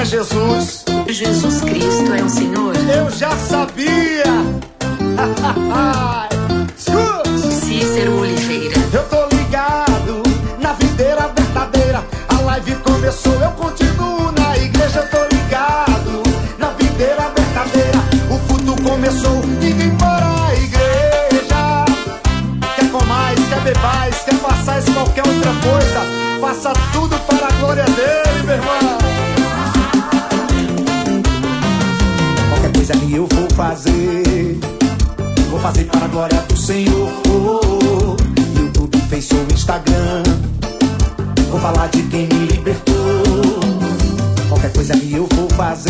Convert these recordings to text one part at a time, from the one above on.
Jesus. Jesus Cristo é o Senhor. Eu já sabia. Cícero Oliveira. Eu tô ligado na videira verdadeira. A live começou, eu continuo na igreja. Eu tô ligado na videira verdadeira. O culto começou, ninguém para a igreja. Quer comais, quer bebais, quer façais qualquer outra coisa, faça tudo para a glória dele, meu irmão. Qualquer coisa que eu vou fazer para a glória do Senhor. YouTube, Facebook, Instagram, vou falar de quem me libertou. Qualquer coisa que eu vou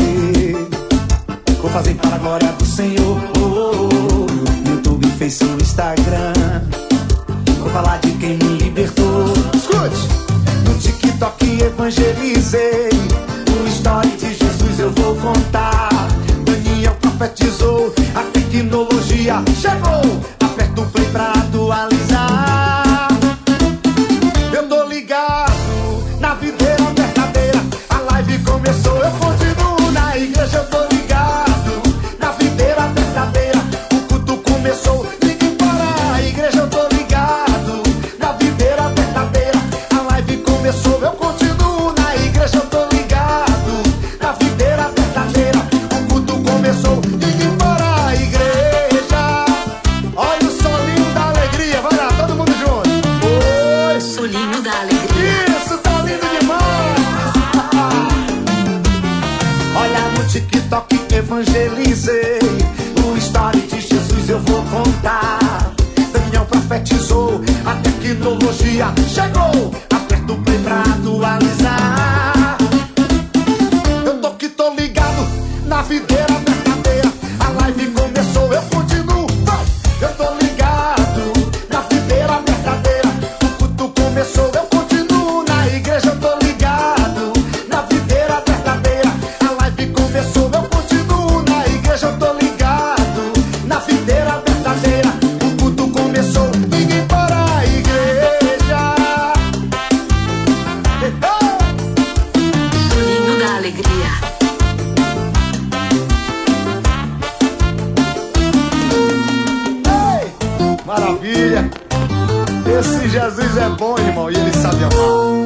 fazer para a glória do Senhor. YouTube, Facebook, Instagram, vou falar de quem me libertou. Escute! No TikTok evangelizei, o story de Jesus eu vou contar. Daniel profetizou, a tecnologia chegou. Aperta o play pra atualizar. Eu tô ligado na videira verdadeira. A live começou, eu continuo na igreja. Eu tô ligado na videira verdadeira. O culto começou, ninguém para a igreja. Eu tô ligado na videira verdadeira. A live começou, eu continuo na igreja. Eu tô ligado na videira verdadeira. O culto começou, ninguém para a igreja. Olha o solinho da alegria, vai lá, todo mundo junto. Oi, Solinho da alegria. isso tá lindo demais. Olha no TikTok evangelizei, o story de Jesus eu vou contar. Daniel profetizou, a tecnologia chegou. Aperta o play pra atualizar. Eu tô ligado na videira verdadeira. A live começou, eu continuo, vai. Eu tô ligado na videira verdadeira. O culto começou, eu continuo na igreja. Eu tô ligado na videira verdadeira. A live começou, eu continuo na igreja. Eu tô ligado na videira verdadeira. O culto começou, ninguém para a igreja. Solinho da alegria. Maravilha! Esse Jesus é bom, irmão, e ele sabe amar.